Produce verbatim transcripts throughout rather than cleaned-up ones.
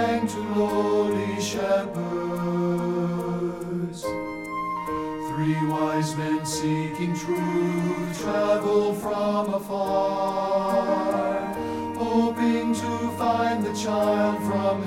sang to lowly shepherds. Three wise men seeking truth travel from afar, hoping to find the child from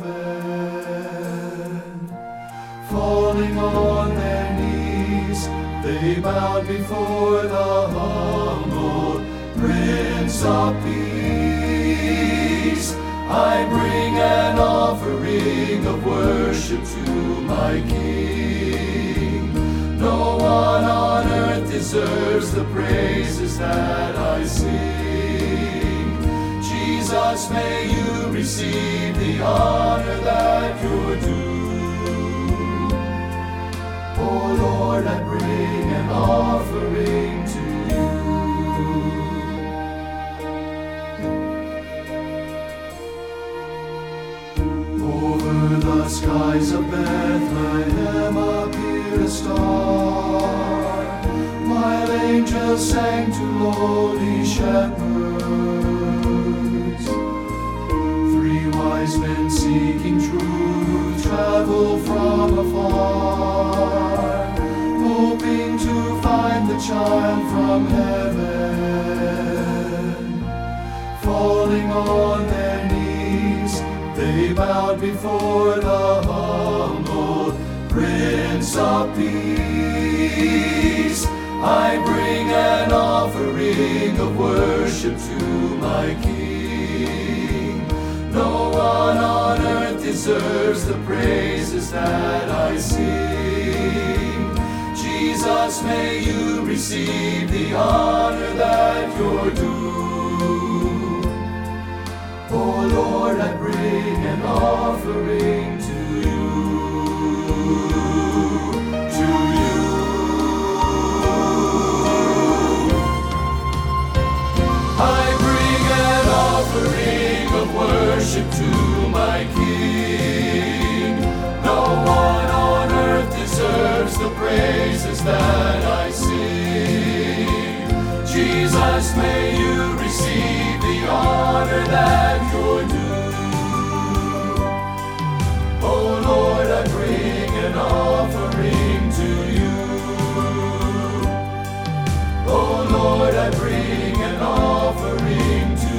heaven. Falling on their knees, they bowed before the humble Prince of Peace. I bring an offering of worship to my King. No one on earth deserves the praises that I sing. Jesus, may you receive the honor that you're due. Oh Lord, I bring an offering to you. Over the skies of Bethlehem appeared a star, while angels sang to lowly shepherds. Three wise men seeking truth travel from afar, hoping to find the child from heaven. Falling on their knees, they bowed before the humble Prince of Peace. I bring an offering of worship to my King. No one on earth deserves the praises that I sing. Jesus, may you receive the honor that you're due. Oh Lord, I bring an offering to you, to you. I bring an offering of worship to my King. No one on earth deserves the praises that I sing. Jesus, may you receive the honor that you're due. Oh Lord, I bring an offering to you. Oh Lord, I bring an offering to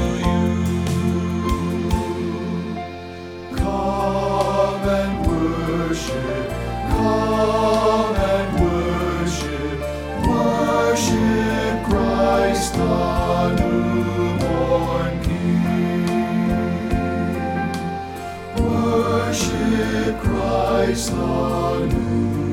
you. Come and worship, come and worship, worship Christ the newborn King. Worship Christ the newborn King.